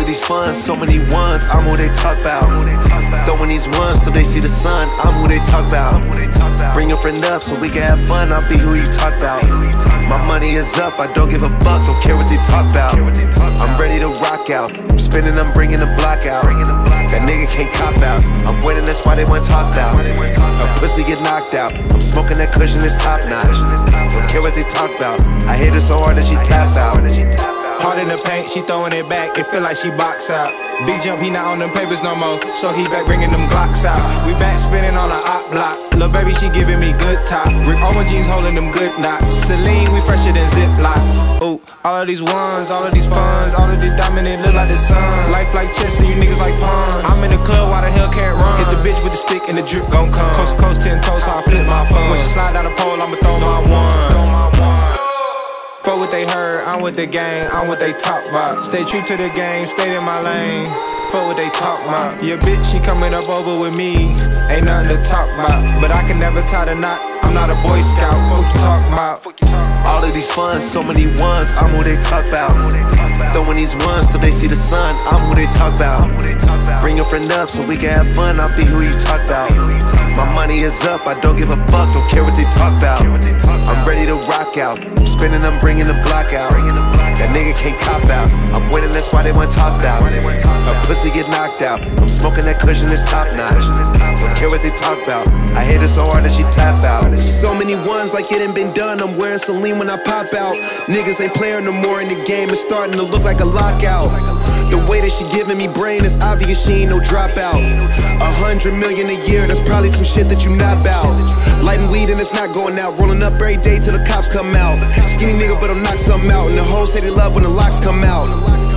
these funds, so many ones, I'm who they talk about. Throwing these ones till they see the sun, I'm who they talk about. Bring your friend up so we can have fun, I'll be who you talk about. My money is up, I don't give a fuck, don't care what they talk about. I'm ready to rock out, I'm spinning, I'm bringing the block out. That nigga can't cop out, I'm winning, that's why they want talked out. A pussy get knocked out, I'm smoking that cushion, it's top notch. Don't care what they talk about, I hit her so hard that she tap out. Hard in the paint, she throwing it back, it feel like she box out. Big jump, he not on them papers no more, so he back bringing them Glocks out. We back spinning on the op block, lil' baby she giving me good top. Rick Owens jeans holding them good knots. Celine, we fresher than Ziplocs. Ooh, all of these ones, all of these funds, all of the dominant look like the sun. Life like chess and you niggas like pawns. I'm in the club, why the hell can't run? Hit the bitch with the stick and the drip gon' come. Coast to coast, 10 toes, so I flip my phone. When she slide down the pole, I'ma throw my one. Fuck what they heard, I'm with the gang, I'm what they talk about. Stay true to the game, stay in my lane. Fuck what they talk about. Yeah, bitch, she coming up over with me. Ain't nothing to talk about, but I can never tie the knot. I'm not a Boy Scout, fuck you talk about. All of these funds, so many ones, I'm who they talk about. Throwing these ones till they see the sun, I'm who they talk about. Bring your friend up so we can have fun, I'll be who you talk about. My money is up, I don't give a fuck, don't care what they talk about. I'm ready to rock out, I'm spinning, I'm bringing the block out. That nigga can't cop out, I'm winning, that's why they want talked out. A pussy get knocked out, I'm smoking that cushion, it's top notch. Don't care what they talk about, I hit her so hard that she tap out. So many ones like it ain't been done, I'm wearing Celine when I pop out. Niggas ain't playing no more in the game, it's starting to look like a lockout. The way that she giving me brain is obvious, she ain't no dropout. 100 million a year, that's probably some shit that you not bout. Lighting weed and it's not going out, rolling up every day till the cops come out. Skinny nigga but I'll knock something out, and the hoes say they love when the locks come out.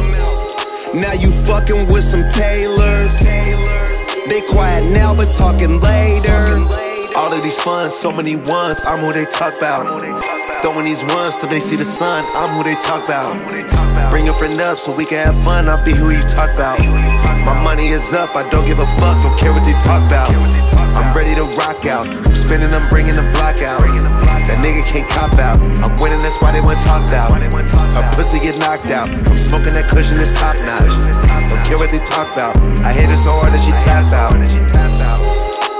Now you fucking with some Taylors, they quiet now but talking later. All of these funds, so many ones, I'm who they talk about. Throwing these ones till they see the sun, I'm who they talk about. Bring your friend up so we can have fun, I'll be who you talk about. My money is up, I don't give a fuck, don't care what they talk about. I'm ready to rock out, I'm spinning, I'm bringing the block out. That nigga can't cop out, I'm winning, that's why they want talked out. A pussy get knocked out, I'm smoking that cushion, it's top notch. Don't care what they talk about, I hit her so hard that she tapped out.